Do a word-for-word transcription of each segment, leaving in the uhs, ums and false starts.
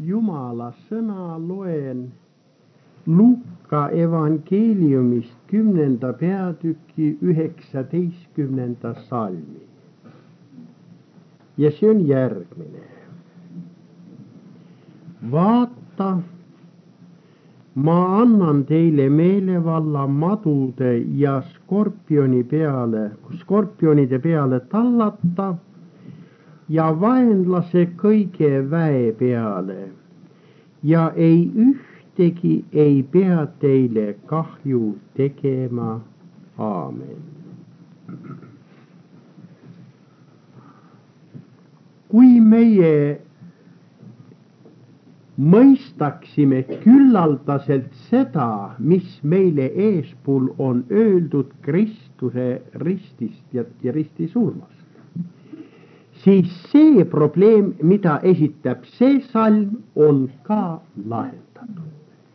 Jumala sõna loen Luuka evangeeliumist kümnenda peatüki üheksateistkümnenda salmi. Ja see on järgmine. Vaata, ma annan teile meelevalla madude ja skorpioni peale, skorpionide peale tallata ja vaenlase kõige väe peale ja ei ühtegi ei pea teile kahju tegema. Aamen. Kui meie mõistaksime küllaldaselt seda, mis meile eespool on öeldud Kristuse ristist ja, ja risti surmast, siis see probleem, mida esitab see salm, on ka lahendatud.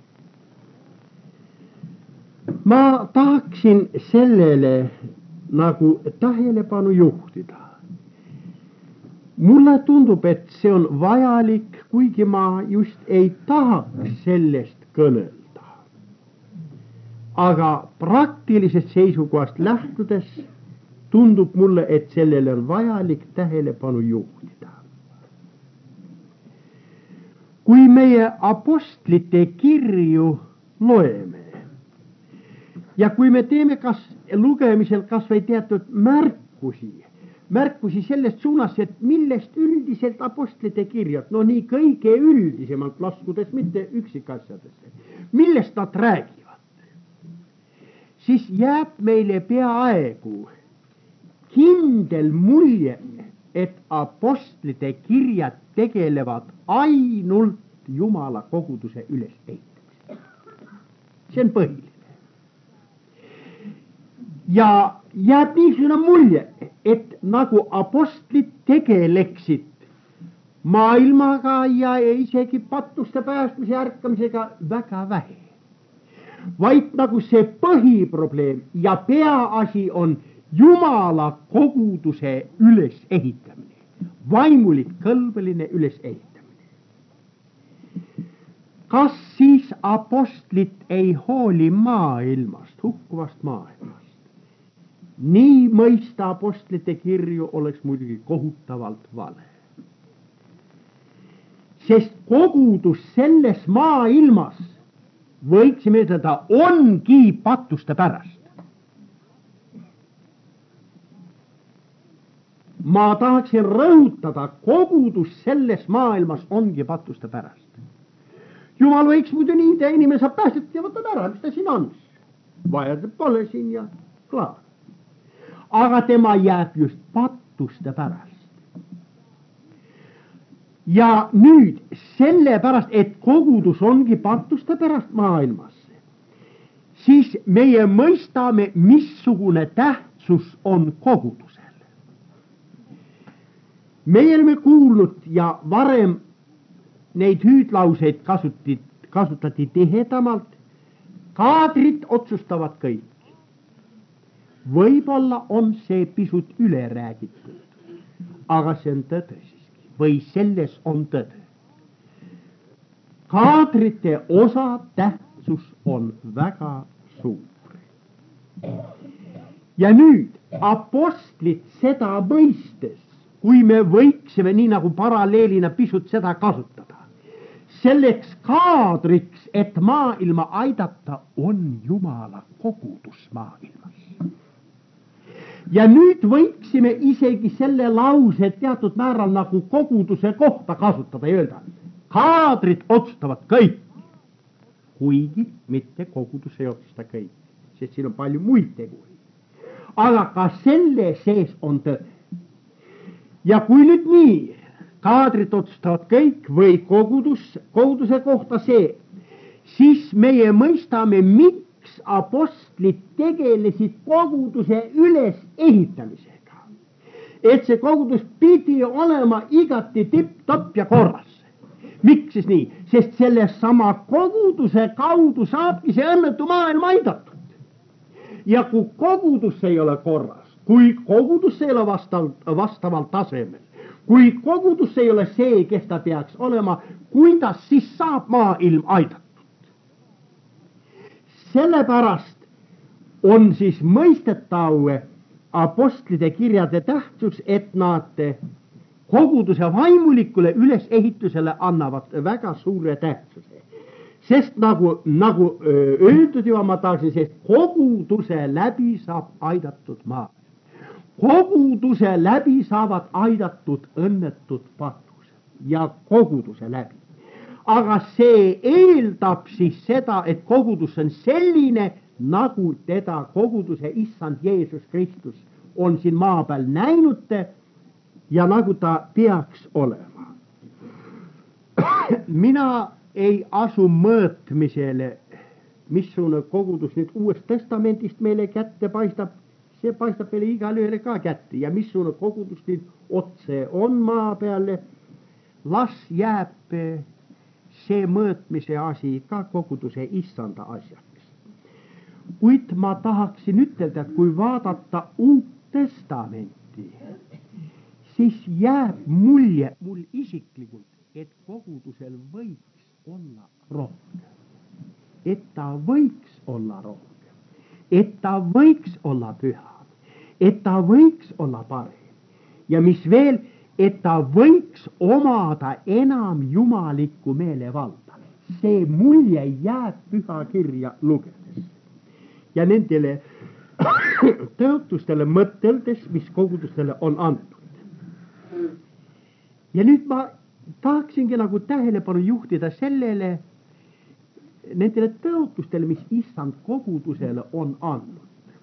Ma tahaksin sellele nagu tähelepanu juhtida. Mulle tundub, et see on vajalik, kuigi ma just ei tahaks sellest kõnelda. Aga praktilisest seisukohast lähtudes tundub mulle, et sellele on vajalik tähelepanu juhtida. Kui meie apostlite kirju loeme ja kui me teeme kas lugemisel kas või teatud märkusi, märkusi sellest suunas, et millest üldiselt apostlite kirjad, no nii kõige üldisemalt laskudes, mitte üksikasjadesse, millest nad räägivad, siis jääb meile peaaegu kindel mulje, et apostlite kirjad tegelevad ainult Jumala koguduse ülesehitamisega. See on põhiline. Ja jääb niisugune mulje, et nagu apostlid tegeleksid maailmaga ja isegi patuste päästmise ärkamisega väga vähe. Vaid nagu see põhiprobleem ja peaasi on Jumala koguduse ülesehitamine, vaimulik kõlbeline ülesehitamine. Kas siis apostlid ei hooli maailmast, hukkuvast maailmast? Nii mõista apostlite kirju oleks muidugi kohutavalt vale. Sest kogudus selles maailmas, võiksime ütelda, ongi patuste pärast. Ma tahaksin rõhutada, kogudus selles maailmas ongi patuste pärast. Jumal võiks muidu nii tee, inimene saab päästet ja võtab ära, mis ta siin on. Vajadab pole siin ja klaar. Aga tema jääb just patuste pärast. Ja nüüd selle pärast, et kogudus ongi patuste pärast maailmas, siis meie mõistame, missugune tähtsus on kogudusel. Meie oleme kuulnud ja varem neid hüüdlauseid kasutati, kasutati tihedamalt. Kaadrid otsustavad kõik. Võib-olla on see pisut üle räägitud, aga see on tõde siiski, või selles on tõde. Kaadrite osa tähtsus on väga suur. Ja nüüd apostlid seda mõistes, kui me võiksime nii nagu paralleelina pisut seda kasutada, selleks kaadriks, et maailma aidata, on Jumala kogudus maailmas. Ja nüüd võiksime isegi selle lause teatud määral nagu koguduse kohta kasutada ja öelda, kaadrid otsustavad kõik, kuigi mitte kogudus ei otsusta kõik, sest siin on palju muid tegureid. Aga ka selle sees on tõde. Ja kui nüüd nii, kaadrid otsustavad kõik või kogudus, koguduse kohta see, siis meie mõistame, miks apostlid tegelesid koguduse ülesehitamisega. Et see kogudus pidi olema igati tipp-topp ja korras. Miks siis nii? Sest selle sama koguduse kaudu saabki see õnnetu maailm aidatud. Ja kui kogudus ei ole korras, kui kogudus ei ole vastav, vastaval tasemel, kui kogudus ei ole see, kes ta peaks olema, kuidas siis saab maailm aidatud? Sellepärast on siis mõistetav apostlite kirjade tähtsus, et nad koguduse vaimulikule ülesehitusele annavad väga suure tähtsuse. Sest nagu, nagu öeldud juba, ma tahaksin, sest koguduse läbi saab aidatud maa. Koguduse läbi saavad aidatud õnnetud patused ja koguduse läbi. Aga see eeldab siis seda, et kogudus on selline, nagu teda koguduse issand Jeesus Kristus on siin maa peal näinud ja nagu ta peaks olema. Mina ei asu mõõtmisele, missugune kogudus nüüd Uuest Testamendist meile kätte paistab, see paistab meile igale ühele ka kätte ja missugune kogudus nüüd otse on maa peale, las jääb see mõõtmise asi ka koguduse issanda asjaks. Kuid ma tahaksin ütelda, et kui vaadata Uut Testamenti, siis jääb mulje mul isiklikult, et kogudusel võiks olla rohkem. Et ta võiks olla rohkem. Et ta võiks olla püha. Et ta võiks olla parem. Ja mis veel, et ta võiks omada enam jumalikku meelevalda. See mulje jääb püha kirja lugedes. Ja nendele tõotustele mõteldes, mis kogudustele on antud. Ja nüüd ma tahaksingi nagu tähelepanu juhtida sellele, nendele tõotustele, mis issand kogudusele on andnud.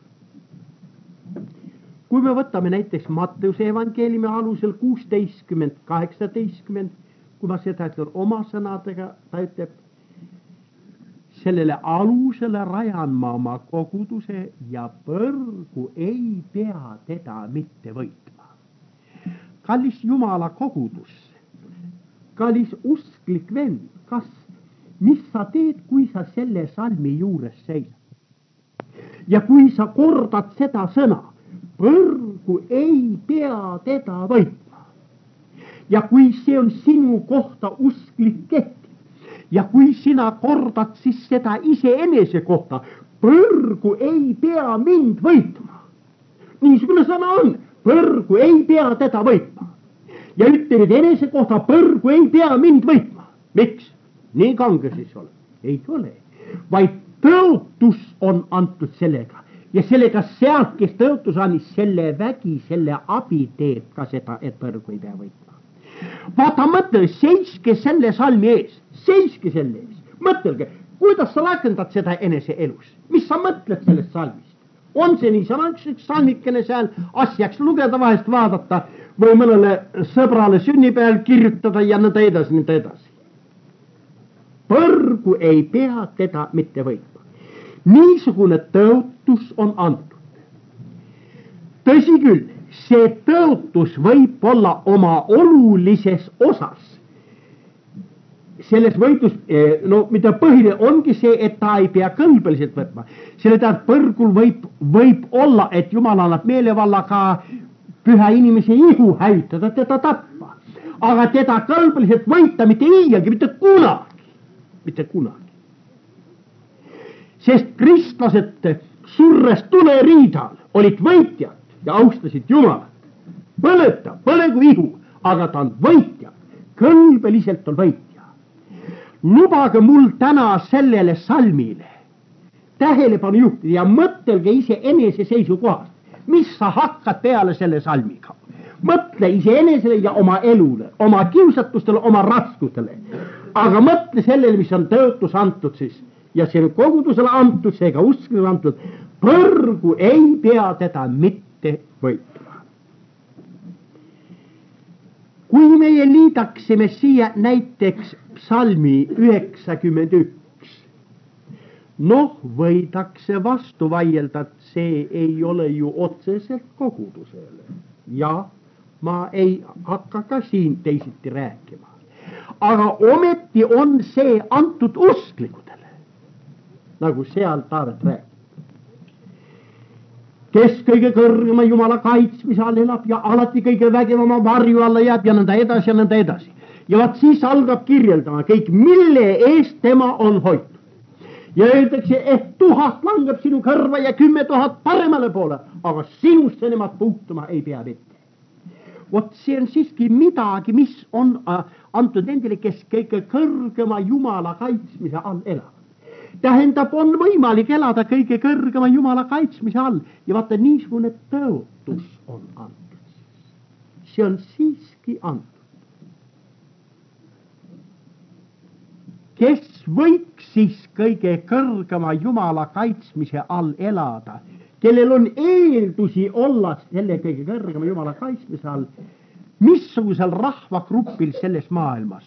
Kui me võtame näiteks Matteuse evangeeliumi alusel kuusteistkümmend, kaheksateistkümmend, kui ma seda ütlen oma sõnadega, ta ütleb, sellele alusele rajan ma oma koguduse ja põrgu ei pea teda mitte võitma. Kallis Jumala kogudus, kallis usklik vend, kas, mis sa teed, kui sa selle salmi juures seisad? Ja kui sa kordad seda sõna, põrgu ei pea teda võitma. Ja kui see on sinu kohta usklik keht, ja kui sina kordad siis seda iseenese kohta, põrgu ei pea mind võitma. Niisugune sõna on, põrgu ei pea teda võitma. Ja ütled enese kohta, põrgu ei pea mind võitma. Miks? Nii kange siis ole. Ei ole. Vaid tõotus on antud sellega. Ja sellega sealt, kes tõotus andis, selle vägi, selle abi teeb ka seda, et põrgu ei pea võitma. Vaata, mõtle, seiske selle salmi ees. Seiske selle ees. Mõtelge, kuidas sa rakendad seda enese elus? Mis sa mõtled sellest salmist? On see niisama üks salmikene seal asjaks lugeda, vahest vaadata või mõnele sõbrale sünnipäeval kirjutada ja nõnda edasi, nõnda edasi. Põrgu ei pea teda mitte võitma. Niisugune tõotus on antud. Tõsi küll, see tõotus võib olla oma olulises osas. Selles võitlus, no mida põhiline ongi see, et ta ei pea kõlbeliselt võtma. Selle tähendab, põrgul võib, võib olla, et Jumal annab meelevallaga püha inimese ihu hävitada, teda tappa. Aga teda kõlbeliselt võita mitte iialgi, mitte kunagi. Mitte kunagi. Sest kristlased surres tuleriidal olid võitjad ja austasid Jumalat. Põleta, põlegu ihu, aga ta on võitja. Kõlbeliselt on võitja. Lubage mul täna sellele salmile tähelepanu juhtida ja mõtelge ise enese seisukohast, mis sa hakkad peale selle salmiga. Mõtle ise enesele ja oma elule, oma kiusatustele, oma raskustele. Aga mõtle sellele, mis on tõotus antud siis ja see kogudusele antud, seega usklusele antud, põrgu ei pea teda mitte võitma. Kui meie liidaksime siia näiteks psalmi üheksakümmend üks, noh, võidakse vastu vaielda, et see ei ole ju otseselt kogudusele. Ja ma ei hakka ka siin teisiti rääkima. Aga ometi on see antud usklikudele, nagu seal Taavet räägib. kes kõige kõrgema Jumala kaitsmise all elab ja alati kõige vägevama varju alla jääb ja nõnda edasi ja nõnda edasi. Ja vaat siis algab kirjeldama kõik, mille eest tema on hoitud. Ja öeldakse, et tuhat langeb sinu kõrva ja kümme tuhat paremale poole, aga sinusse nemad puutuma ei pea vette. Vot see on siiski midagi, mis on antud nendele, kes kõige kõrgema Jumala kaitsmise all elavad. Tähendab, on võimalik elada kõige kõrgema Jumala kaitsmise all ja vaata, niisugune tõotus on antud. See on siiski antud. Kes võiks siis kõige kõrgema Jumala kaitsmise all elada, kellel on eeldusi olla selle kõige kõrgema Jumala kaitsmise all, missugusel rahvagrupil selles maailmas?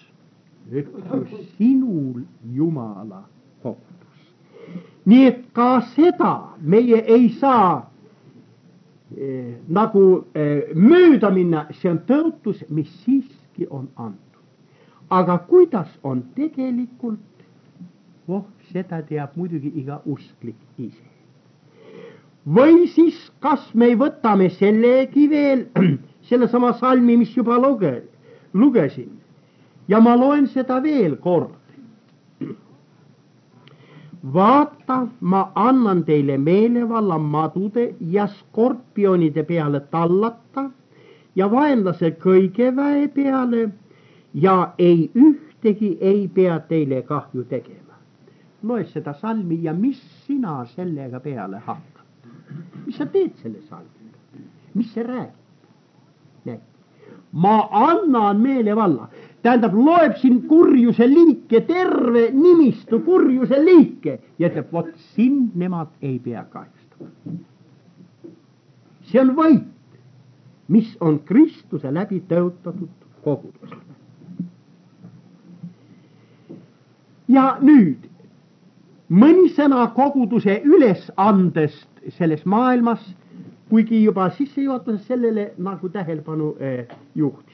Sinul Jumala kogudus. Nii et ka seda meie ei saa eh, nagu eh, mööda minna, see on tõotus, mis siiski on antud. Aga kuidas on tegelikult, oh, seda teab muidugi iga usklik ise. Või siis, kas me võtame sellegi veel, selle sama salmi, mis juba luge, lugesin, ja ma loen seda veel kord. Vaata, ma annan teile meelevalla madude ja skorpionide peale tallata ja vaenlase kõige väe peale ja ei ühtegi ei pea teile kahju tegema. Loe seda salmi ja mis sina sellega peale hakkad? Mis sa teed selle salmiga? Mis see räägib? Ma annan meelevalla. Tähendab, loeb siin kurjuse liike, terve nimistu kurjuse liike ja ütleb, vot siin nemad ei pea kahjustama. See on võit, mis on Kristuse läbi tõotatud kogudusele. Ja nüüd, mõni sõna koguduse ülesandest selles maailmas, kuigi juba sissejuhatuses sellele nagu tähelepanu eh, juhtis.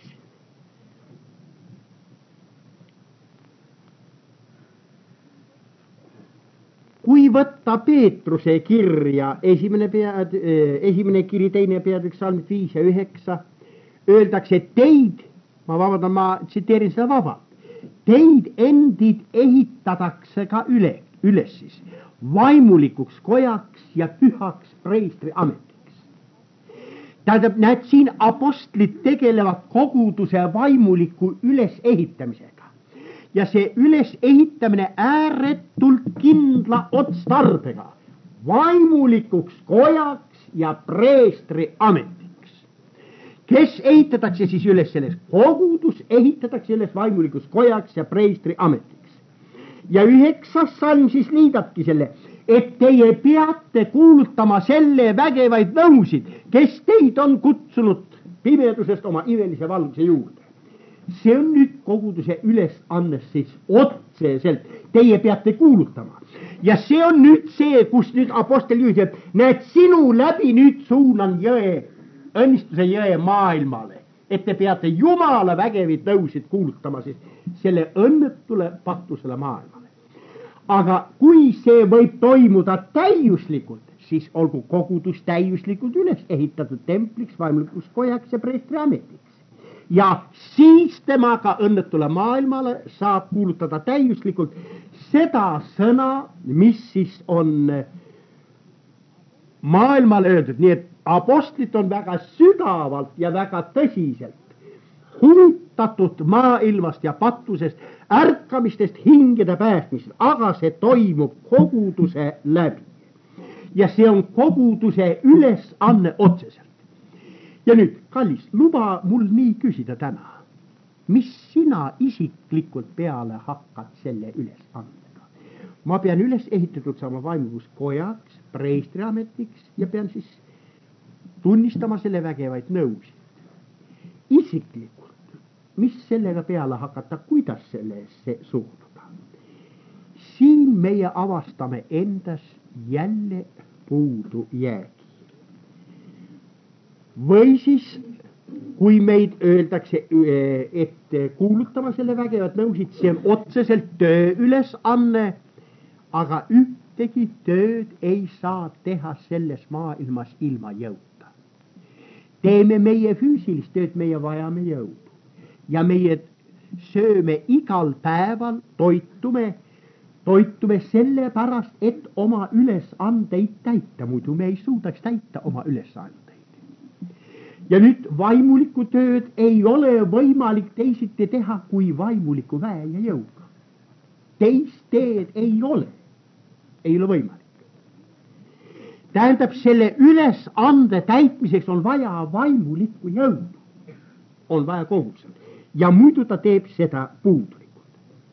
Kui võtta Peetruse kirja, esimene, pead, esimene kiri, teine peatükk, salmid viis ja üheksa, öeldakse teid, ma vabandan, ma tsiteerin seda vabalt, teid endid ehitatakse ka üle, üles siis vaimulikuks kojaks ja pühaks preestri ametiks. Tähendab, näed, siin apostlid tegelevad koguduse vaimuliku ülesehitamisega. Ja see ülesehitamine ääretult kindla otstarbega, vaimulikuks kojaks ja preestri ametiks. Kes ehitatakse siis üles selles? Kogudus ehitatakse üles vaimulikuks kojaks ja preestri ametiks. Ja üheksas salm siis liidabki selle, et teie peate kuulutama selle vägevaid nõusid, kes teid on kutsunud pimedusest oma imelise valguse juurde. See on nüüd koguduse ülesannes siis otseselt, teie peate kuulutama. Ja see on nüüd see, kus nüüd apostel juhib, näed, sinu läbi nüüd suunan jõe, õnnistuse jõe maailmale, et te peate Jumala vägevid nõusid kuulutama siis selle õnnetule patusele maailmale. Aga kui see võib toimuda täiuslikult, siis olgu kogudus täiuslikult üles ehitatud templiks, vaimulikuks kojaks ja preestri ametiks. Ja siis temaga õnnetule maailmale saab kuulutada täiuslikult seda sõna, mis siis on maailmale öeldud. Nii et apostlid on väga sügavalt ja väga tõsiselt huvitatud maailmast ja patusest, ärkamistest, hingede päästmisest, aga see toimub koguduse läbi. Ja see on koguduse ülesanne otseselt. Ja nüüd, kallis, luba mul nii küsida täna, mis sina isiklikult peale hakkad selle ülesandega? Ma pean üles ehitatud saama vaimulikus kojaks, preestri ametiks ja pean siis tunnistama selle vägevaid nõusid. Isiklikult, mis sellega peale hakata, kuidas sellesse suhtuda? Siin meie avastame endas jälle puudu jäägi. Või siis, kui meid öeldakse, et kuulutama selle vägevad nõusid, see on otseselt töö ülesanne, aga ühtegi tööd ei saa teha selles maailmas ilma jõuta. Teeme meie füüsilist tööd, meie vajame jõudu ja meie sööme igal päeval, toitume, toitume sellepärast, et oma ülesandeid täita, muidu me ei suudaks täita oma ülesandeid. Ja nüüd vaimuliku tööd ei ole võimalik teisiti teha kui vaimuliku väe ja jõuga. Teist teed ei ole, ei ole võimalik. Tähendab, selle ülesande täitmiseks on vaja vaimulikku jõudu, on vaja kogudusel ja muidu ta teeb seda puudulikult.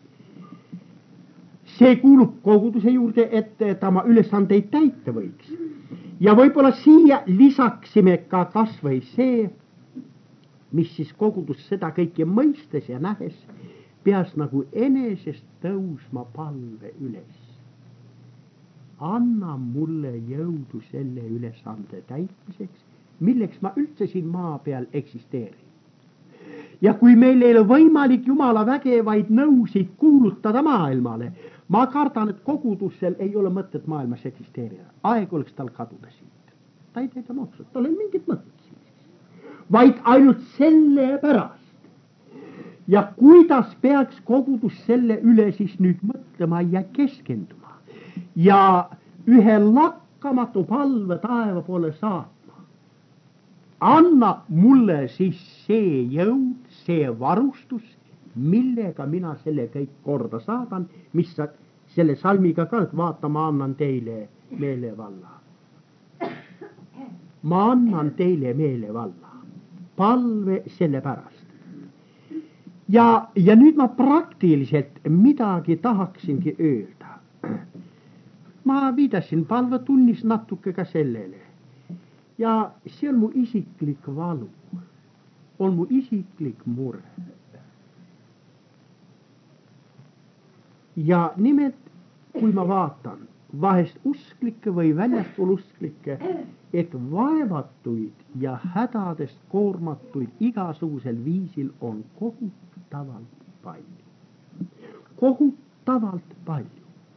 See kuulub koguduse juurde, et ta oma ülesandeid täita võiks. Ja võib-olla siia lisaksime ka kas või see, mis siis kogudus seda kõike mõistes ja nähes, peas nagu enesest tõusma palve üles. Anna mulle jõudu selle ülesande täitmiseks, milleks ma üldse siin maa peal eksisteerin. Ja kui meil ei ole võimalik Jumala vägevaid nõusid kuulutada maailmale, ma kardan, et kogudusel ei ole mõtet maailmas eksisteerida. Aeg oleks tal kaduda siit. Ta ei teeda otsust, tal ei mingit mõtet siit. Vaid ainult selle pärast. Ja kuidas peaks kogudus selle üle siis nüüd mõtlema ja keskenduma ja ühe lakkamatu palve taeva poole saatma. Anna mulle siis see jõud, see varustus, millega mina selle kõik korda saadan, mis sa selle salmiga ka, et vaata, ma annan teile meelevalla. Ma annan teile meelevalla. Palve selle pärast. Ja, ja nüüd ma praktiliselt midagi tahaksingi öelda. Ma viidasin palvetunnis natuke ka sellele. Ja see on mu isiklik valu. On mu isiklik mure. Ja nimelt, kui ma vaatan vahest usklikke või väljaspool usklikke, et vaevatuid ja hädadest koormatuid igasugusel viisil on kohutavalt palju. Kohutavalt palju.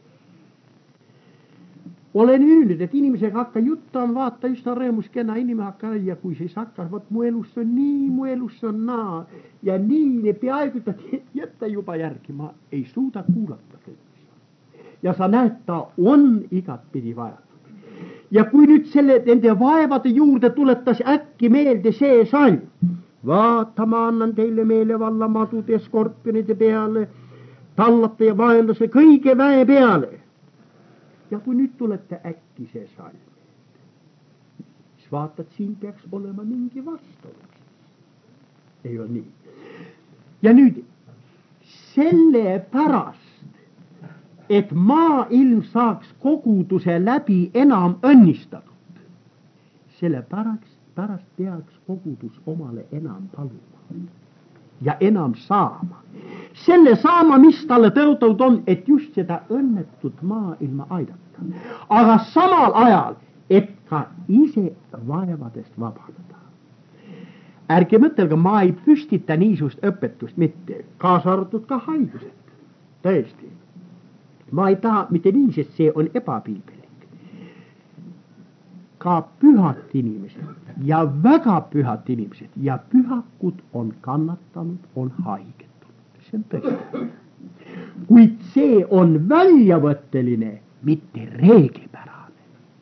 Olen öelnud, et inimesega hakka juttu on, vaata üsna rõõmus kena inimene hakka ja kui siis hakkas, vot mu elus on nii, mu elus on naa ja nii peaaegu ta jätta juba järgi, ma ei suuda kuulata kõik. Ja sa näed, ta on igatpidi vajatud. Ja kui nüüd selle nende vaevade juurde tuletas äkki meelde see salm, vaata, ma annan teile meelevalla madude ja skorpionide peale, tallate ja vaenlase kõige väe peale. Ja kui nüüd tulete äkki see salm, siis vaatad, siin peaks olema mingi vastuolu. Ei ole nii. Ja nüüd selle pärast, et maailm saaks koguduse läbi enam õnnistatud, selle pärast, pärast peaks kogudus omale enam paluma ja enam saama. Selle saama, mis talle tõotatud on, et just seda õnnetut maailma aidata. Aga samal ajal, et ka ise vaevadest vabaneda. Ärge mõtelge, ma ei püstita niisugust õpetust mitte, kaasa arvatud ka haigused. Tõesti. Ma ei taha mitte nii, sest see on ebapiibelik. Ka pühad inimesed ja väga pühad inimesed ja pühakud on kannatanud, on haigetud. See on tõesti. Kuid see on väljavõtteline, mitte reeglipärane.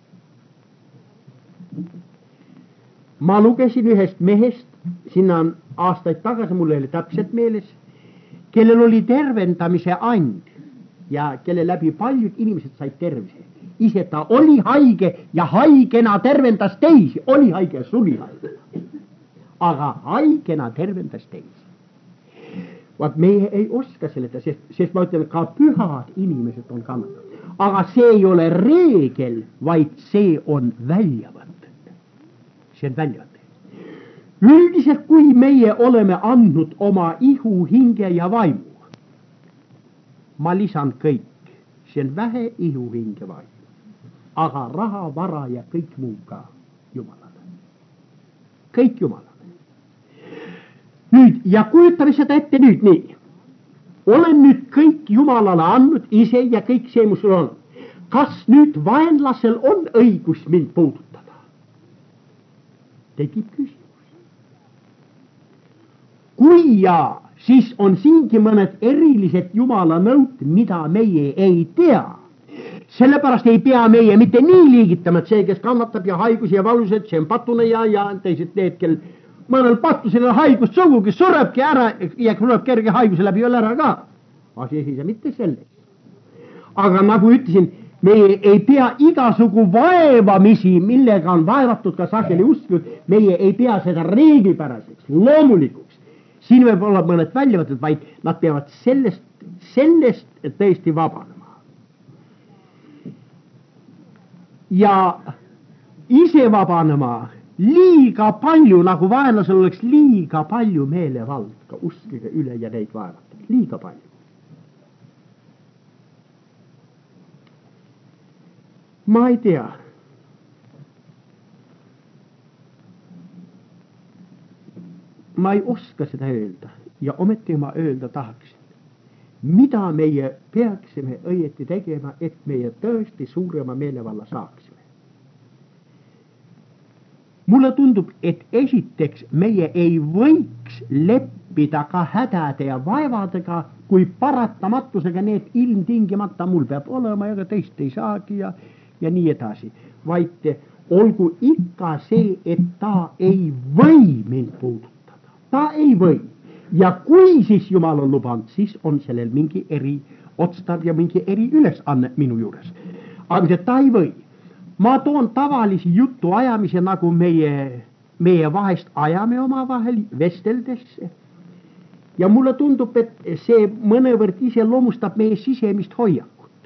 Ma lugesin ühest mehest, sinna on aastaid tagasi, mul oli täpselt meeles, kellel oli tervendamise and ja kelle läbi paljud inimesed said tervise. Ise ta oli haige ja haigena tervendas teisi, oli haige ja suri haige. Aga haigena tervendas teisi. Vaat meie ei oska seleta, sest, sest ma ütlen, ka pühad inimesed on kannatanud. Aga see ei ole reegel, vaid see on väljavõte. See on väljavõte. Üldiselt, kui meie oleme andnud oma ihu, hinge ja vaimu, ma lisan kõik, see on vähe ihu, hinge, vaimu. Aga raha, vara ja kõik muu ka Jumalale. Kõik Jumalale. Nüüd, ja kujutame seda ette nüüd nii. Olen nüüd kõik Jumalale andnud ise ja kõik see, mis sul on. kas nüüd vaenlasel on õigus mind puudutada? Tekib küsimus. Kui ja, siis on siingi mõned erilised Jumala nõud, mida meie ei tea. Sellepärast ei pea meie mitte nii liigitama, et see, kes kannatab ja haigusi ja valused, see on patune ja, ja teised need, kel mõnel patusel haigust sugugi surebki ära ja sureb kerge haiguse läbi veel ära ka. Asi ei saa mitte selles. Aga nagu ütlesin, meie ei pea igasugu vaevamisi, millega on vaevatud ka sageli uskud, meie ei pea seda reeglipäraseks, loomulikuks. Siin võib olla mõned väljavõtted, vaid nad peavad sellest, sellest tõesti vabanema. Ja ise vabanema liiga palju, nagu vaenlasel oleks liiga palju meelevaldka, uskige üle ja neid vaevatab, liiga palju. Ma ei tea. Ma ei oska seda öelda ja ometi ma öelda tahaksin, mida meie peaksime õieti tegema, et meie tõesti suurema meelevalla saaksime. Mulle tundub, et esiteks meie ei võiks leppida ka hädade ja vaevadega, kui paratamatusega need ilmtingimata mul peab olema ja ka teist ei saagi ja, ja nii edasi. Vaid olgu ikka see, et ta ei või mind puudutada. Ta ei või. Ja kui siis Jumal on lubanud, siis on sellel mingi eri otstar ja mingi eri ülesanne minu juures. Aga ta ei või. Ma toon tavalisi jutu ajamise, nagu meie, meie vahest ajame oma vahel vesteldes. Ja mulle tundub, et see mõnevõrd ise loomustab meie sisemist hoiakut.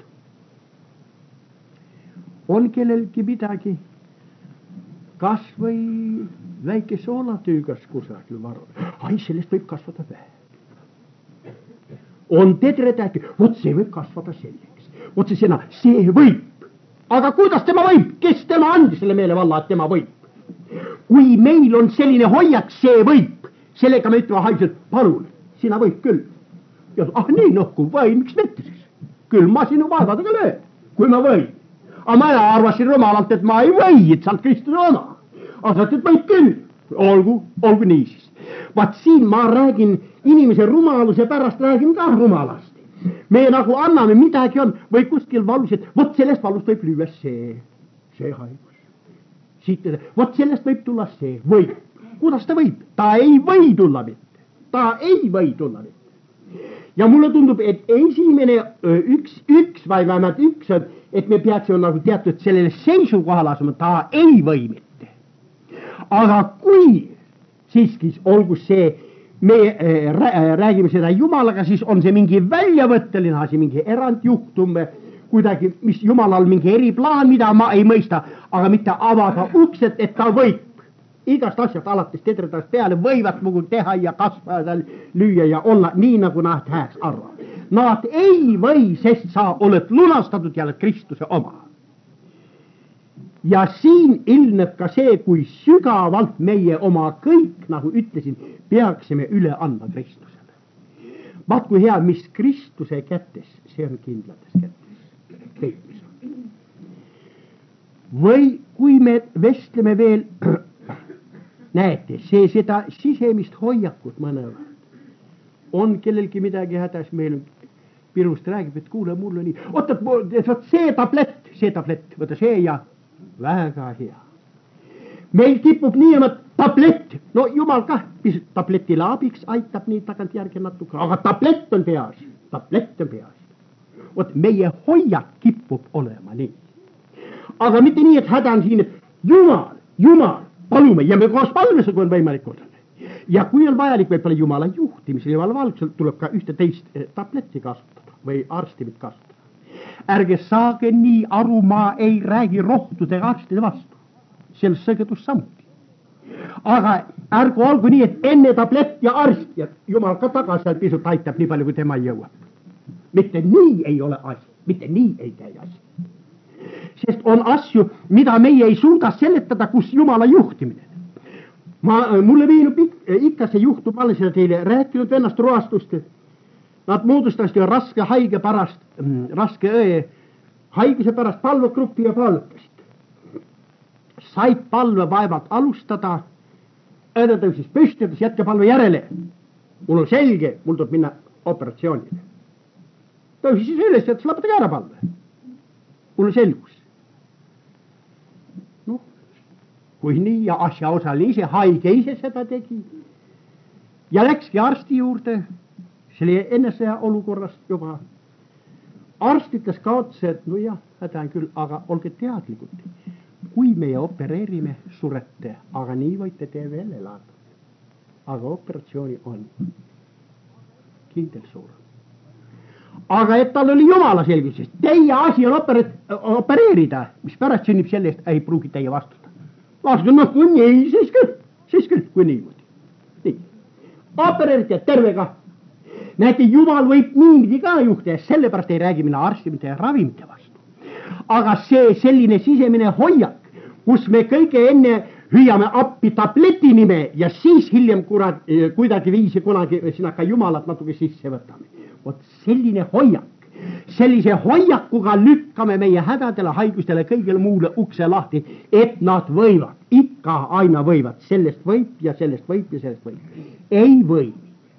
On kellelgi midagi, kas või väike soolatüügas kusagil varu. Ai, sellest võib kasvada vähe. On tedretäki, vot see võib kasvada selleks. Vot see sõna, see võib. Aga kuidas tema võib? Kes tema andis selle meelevalla, et tema võib? Kui meil on selline hoiak, see võib. Sellega me ütleme haigselt, palun, sina võib küll. Ja ah nii, noh, kui võin, miks mitte siis? Küll ma sinu vaevadega löön, kui ma võin. Aga ma arvasin rumalalt, et ma ei või, et sa oled Kristuse oma. Aga et võib küll. Olgu, olgu nii siis. Vaat siin ma räägin inimese rumaluse pärast, räägin ka rumalast. Me nagu anname midagi on või kuskil valus, et vot sellest valust võib lüüa see, see haigus. Siit, vot sellest võib tulla see, võib. Kuidas ta võib? Ta ei või tulla mitte. Ta ei või tulla mitte. Ja mulle tundub, et esimene üks, üks või vähemalt üks on, et me peaksime nagu teatud sellele seisukohale asuma, ta ei või mitte. Aga kui siiski olgu see, me räägime seda Jumalaga, siis on see mingi väljavõtteline asi, mingi erandjuhtum, kuidagi, mis Jumalal mingi eriplaan, mida ma ei mõista, aga mitte avada uksed, et ta võib igast asjast alates tedredast peale võivad mugu teha ja kasvada, lüüa ja olla nii, nagu nad hääs arvavad. Nad ei või, sest sa oled lunastatud ja oled Kristuse oma. Ja siin ilmneb ka see, kui sügavalt meie oma kõik, nagu ütlesin, peaksime üle andma Kristusele. Vaat kui hea, mis Kristuse kätes, see on kindlates kätes. Peitmis on. Või kui me vestleme veel, näete, see seda sisemist hoiakut mõnevõrd. On kellelgi midagi hädas, meil Pirust räägib, et kuule, mul on nii. Oota, et see tablett, see tablett, võta see ja väga hea. Meil kipub nii, et tablett, no Jumal kah pisut tabletile abiks aitab nii tagantjärgi natuke, aga tablett on peaasi, tablett on peaasi. Vot meie hoiak kipub olema nii. Aga mitte nii, et häda on siin, et Jumal, Jumal, palume ja me koos palvese, kui on võimalik olla. Ja kui on vajalik võib-olla Jumala juhtimisel, Jumala valgusel tuleb ka ühte teist tabletti kasutada või arstimit kasutada. Ärge saage nii aru, ma ei räägi rohtude arstide vastu. Selles sõgedus samuti. Aga ärgu olgu nii, et enne tablett ja arst ja Jumal ka tagasi pisut aitab nii palju, kui tema jõuab. Mitte nii ei ole asi, mitte nii ei käi asi. Sest on asju, mida meie ei suuda seletada, kus Jumala juhtimine. Ma, mulle meenub ikka see juhtub, ma olen seda teile rääkinud vennast roastust. Nad moodustasid raske haige pärast, raske õe haiguse pärast palvegruppi ja palvetasid. Said palvevaevad alustada, õde tõusis püsti, ütles jätke palve järele. Mul on selge, mul tuleb minna operatsioonile. Tõusis siis üles ja ütles lõpetage ära palve. Mul on selgus. Noh, kui nii ja asjaosaline ise, haige ise seda tegi ja läkski arsti juurde, see oli enne sõja olukorrast juba. Arst ütles ka otse, et no jah, häda on küll, aga olge teadlikud, kui meie opereerime, surete, aga nii võite te veel elada. Aga operatsiooni on kindel suur. Aga et tal oli jumala selgus, teie asi on opereerida, opereerida, mis pärast sünnib selle eest, ei pruugi teie vastuta. Vastuta, noh, kui nii, siis küll, siis küll, kui nii. nii. Opereerida tervega. Näete, jumal võib niimoodi ka juhtuda, sellepärast ei räägi mina arstimite ja ravimite vastu. Aga see selline sisemine hoiak, kus me kõige enne hüüame appi tableti nime ja siis hiljem kurat, kuidagi viisi kunagi sinna ka jumalat natuke sisse võtame. Vot selline hoiak, sellise hoiakuga lükkame meie hädadele, haigustele, kõigile muule ukse lahti, et nad võivad, ikka aina võivad, sellest võib ja sellest võib ja sellest võib. Ei või.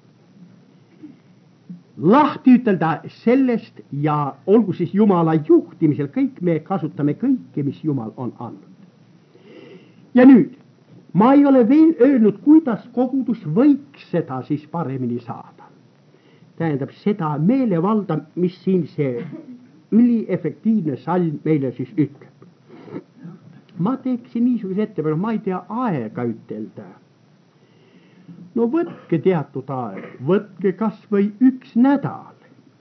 Lahti ütelda sellest ja olgu siis Jumala juhtimisel, kõik me kasutame kõike, mis Jumal on andnud. Ja nüüd, ma ei ole veel öelnud, kuidas kogudus võiks seda siis paremini saada. Tähendab seda meelevalda, mis siin see üliefektiivne salm meile siis ütleb. Ma teeksin niisuguse ettepaneku, ma ei tea aega ütelda. No võtke teatud aeg, võtke kas või üks nädal.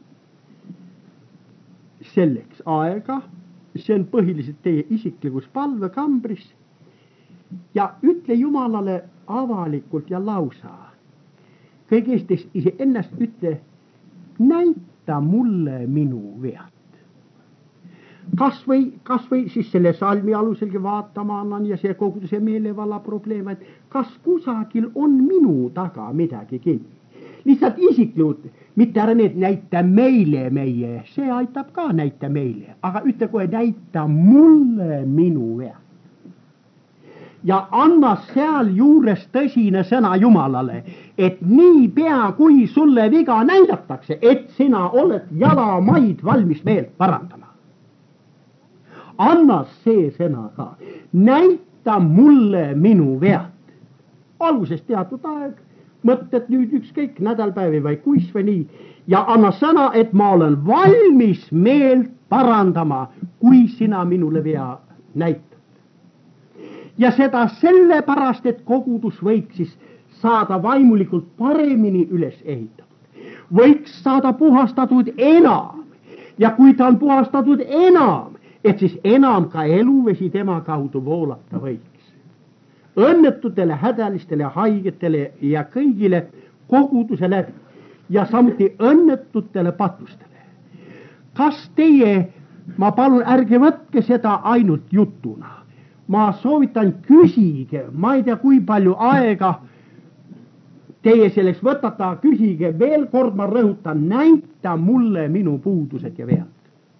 Selleks aega, see on põhiliselt teie isiklikus palvekambris ja ütle Jumalale avalikult ja lausa. Kõige esiteks ise ennast ütle, näita mulle minu vead. Kas või, kas või siis selle salmi aluselgi vaatama annan ja see koguduse meelevalla probleem, et kas kusagil on minu taga midagi kinni. Lihtsalt isiklikult, mitte ära need näita meile meie, see aitab ka näita meile, aga ütle kohe näita mulle minu vead. Ja anna seal juures tõsine sõna Jumalale, et nii pea kui sulle viga näidatakse, et sina oled jalamaid valmis meelt parandama. Anna see sõna ka, näita mulle minu vead. Alguses teatud aeg, mõtted nüüd ükskõik nädalpäevi või kuis või nii, ja anna sõna, et ma olen valmis meelt parandama, kui sina minule vea näitad. Ja seda sellepärast, et kogudus võiks siis saada vaimulikult paremini üles ehitatud. Võiks saada puhastatud enam. Ja kui ta on puhastatud enam, et siis enam ka eluvesi tema kaudu voolata võiks. Õnnetutele, hädalistele, haigetele ja kõigile koguduse läbi ja samuti õnnetutele patustele. Kas teie, ma palun, ärge võtke seda ainult jutuna. Ma soovitan küsige, ma ei tea, kui palju aega teie selleks võtate, küsige veel kord, ma rõhutan, näita mulle minu puudused ja vead.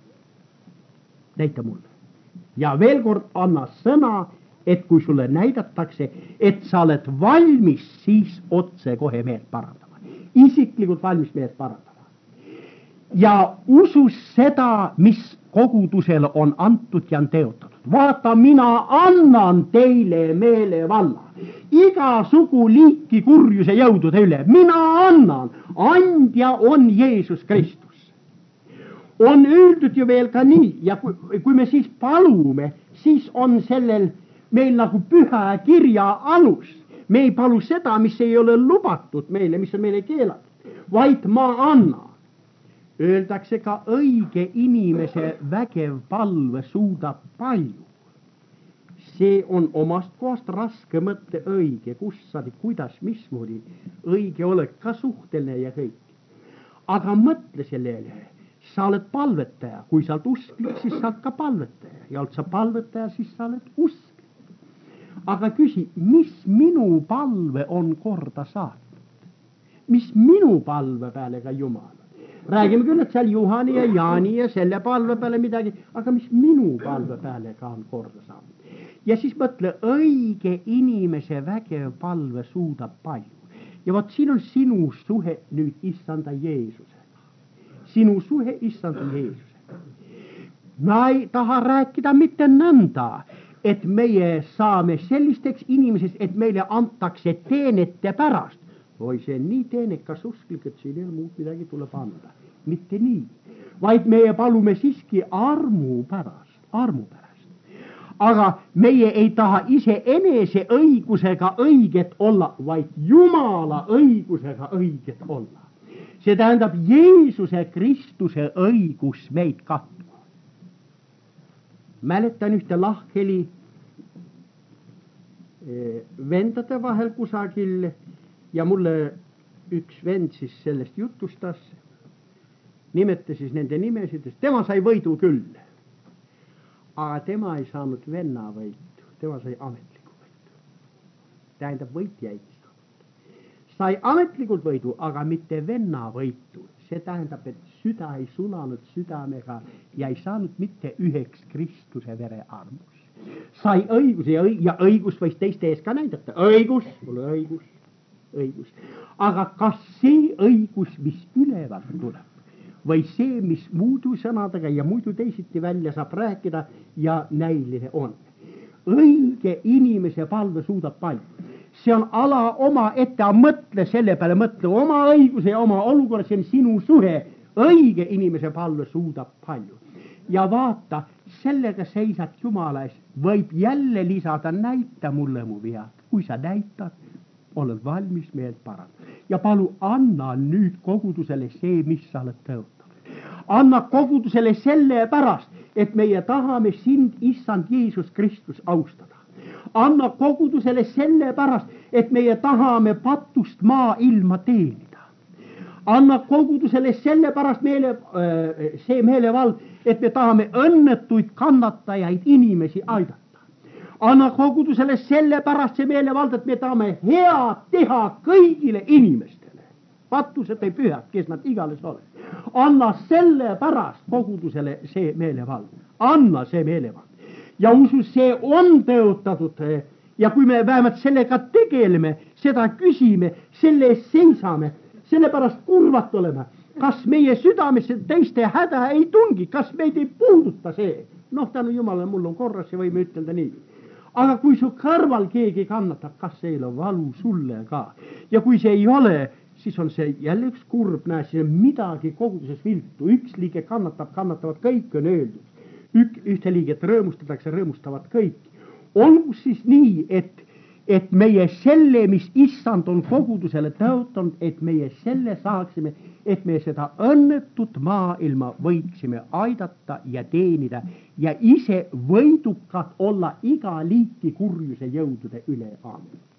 Näita mulle. Ja veel kord anna sõna, et kui sulle näidatakse, et sa oled valmis, siis otse kohe meelt parandama. Isiklikult valmis meelt parandama. Ja usu seda, mis kogudusele on antud ja on teotatud. Vaata, mina annan teile meelevalla. Igasugu liiki kurjuse jõudude üle. Mina annan. Andja on Jeesus Kristus. On öeldud ju veel ka nii, ja kui, kui me siis palume, siis on sellel meil nagu püha kirja alus. Me ei palu seda, mis ei ole lubatud meile, mis on meile keelatud, vaid ma annan. Öeldakse ka õige inimese vägev palve suudab palju. See on omast kohast raske mõtte õige, kus sa, kuidas, mismoodi õige oled ka suhteline ja kõik. Aga mõtle sellele, sa oled palvetaja, kui sa oled usklik, siis sa oled ka palvetaja ja oled sa palvetaja, siis sa oled usklik. Aga küsi, mis minu palve on korda saatnud? Mis minu palve peale ka Jumal? räägime küll, et seal Juhani ja Jaani ja selle palve peale midagi, aga mis minu palve peale ka on korda saanud. Ja siis mõtle, õige inimese vägev palve suudab palju. Ja vot siin on sinu suhe nüüd issanda Jeesusega. Sinu suhe issanda Jeesusega. Ma ei taha rääkida mitte nõnda, et meie saame sellisteks inimeseks, et meile antakse teenete pärast. Oi, see on nii teenekas usklik, et siin ei ole muud midagi tuleb anda. Mitte nii, vaid meie palume siiski armu pärast, armu pärast. Aga meie ei taha ise enese õigusega õiget olla, vaid Jumala õigusega õiget olla. See tähendab Jeesuse Kristuse õigus meid katma. Mäletan ühte lahkheli vendade vahel kusagil ja mulle üks vend siis sellest jutustas, nimetas siis nende nimesid, tema sai võidu küll, aga tema ei saanud venna võitu, tema sai ametliku võitu. Tähendab, võitja ei saanud. Sai ametlikult võidu, aga mitte venna võitu. See tähendab, et süda ei sulanud südamega ja ei saanud mitte üheks Kristuse vere armus. Sai õigus ja, õig ja õigus võis teiste ees ka näidata. Õigus, mul on õigus, õigus. Aga kas see õigus, mis ülevalt tuleb, või see, mis muudu sõnadega ja muidu teisiti välja saab rääkida ja näiline on. Õige inimese palve suudab palju. See on ala oma ette, mõtle selle peale, mõtle oma õiguse ja oma olukorra, see on sinu suhe. Õige inimese palve suudab palju. Ja vaata, sellega seisad Jumala ees, võib jälle lisada, näita mulle mu vead. Kui sa näitad, oled valmis meelt parandada. Ja palu, anna nüüd kogudusele see, mis sa oled tõotanud. Anna kogudusele selle pärast, et meie tahame sind, issand Jeesus Kristus, austada. Anna kogudusele selle pärast, et meie tahame patust maailma teenida. Anna kogudusele selle pärast meele, see meelevald, et me tahame õnnetuid kannatajaid inimesi aidata. Anna kogudusele selle pärast see meelevald, et me tahame head teha kõigile inimestele. Patused või pühad, kes nad igales ole. Anna selle pärast kogudusele see meelevald. Anna see meelevald. Ja usu, see on tõotatud ja kui me vähemalt sellega tegeleme, seda küsime, selle eest seisame, sellepärast kurvat oleme. Kas meie südamesse teiste häda ei tungi, kas meid ei puuduta see? Noh, tänu Jumalale, mul on korras ja võime ütelda nii. Aga kui su kõrval keegi kannatab, kas see ei ole valu sulle ka? Ja kui see ei ole, siis on see jälle üks kurb, näe, siin on midagi koguduses viltu. Üks liige kannatab, kannatavad kõik on öeldud. Ük, ühte liiget rõõmustatakse, rõõmustavad kõik. Olgu siis nii, et, et meie selle, mis issand on kogudusele tõotanud, et meie selle saaksime, et me seda õnnetut maailma võiksime aidata ja teenida ja ise võidukad olla iga liiki kurjuse jõudude üle. Aamen.